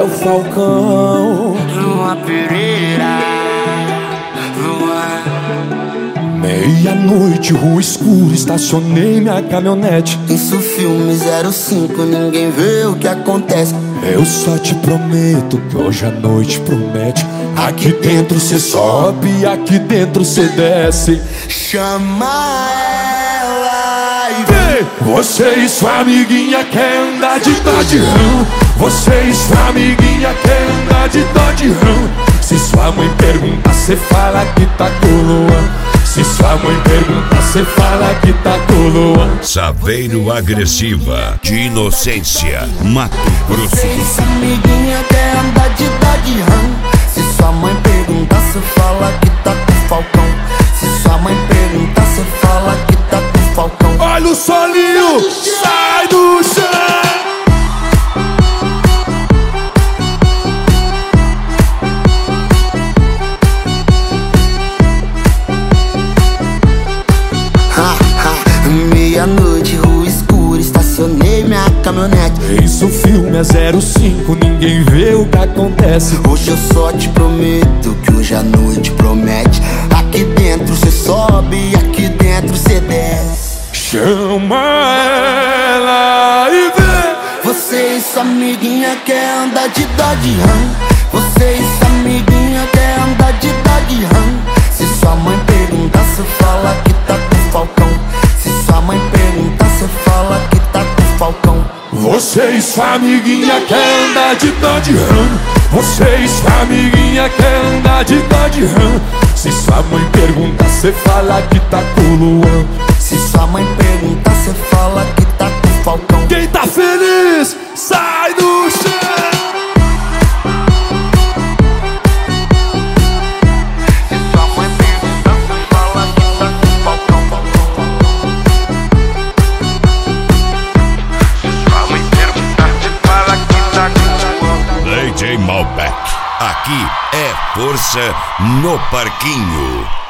o Falcão. Lua Pereira, meia-noite, rua escura, estacionei minha caminhonete. isso filme 05, ninguém vê o que acontece. Eu só te prometo que hoje a noite promete. Aqui dentro cê sobe, aqui dentro cê desce. Chama ela e vem. Ei, você e sua amiguinha quer andar de Dodge Ram. Você e sua amiguinha quer andar de Dodge Ram. Se sua mãe pergunta, cê fala que tá com o Luan. Se sua mãe pergunta, cê fala que tá com o Luan. Saveiro Agressiva, de Inocência, Mato Grosso Sei do se Sul. amiguinha quer andar de Dodge Ram. Se sua mãe perguntar, cê fala que tá com o Falcão. Se sua mãe perguntar, cê fala que tá com o Falcão. Olha o solinho, sai do chão. Meia-noite, rua escura, estacionei minha caminhonete. Isso filme é 05, ninguém vê o que acontece. Hoje eu só te prometo que hoje a noite promete. Aqui dentro cê sobe, aqui dentro cê desce. Chama ela e vem. Você e sua amiguinha quer andar de Dodge Ram. Você e sua amiguinha quer andar de Dodge Ram. Se sua mãe perguntar, cê fala que tá com o Falcão. Se sua mãe perguntar, cê fala que tá com o Falcão. Você e sua amiguinha quer andar de Dodge Ram. Você e sua amiguinha quer andar de Dodge Ram. Se sua mãe pergunta, cê fala que tá com o Luan. Se sua mãe perguntar, cê fala que tá com o Falcão. Quem tá feliz, sai do chão. Se sua mãe perguntar, cê fala que tá com o Falcão. Se sua mãe perguntar, cê fala que tá com o Falcão. DJ Malbec, aqui é força no parquinho.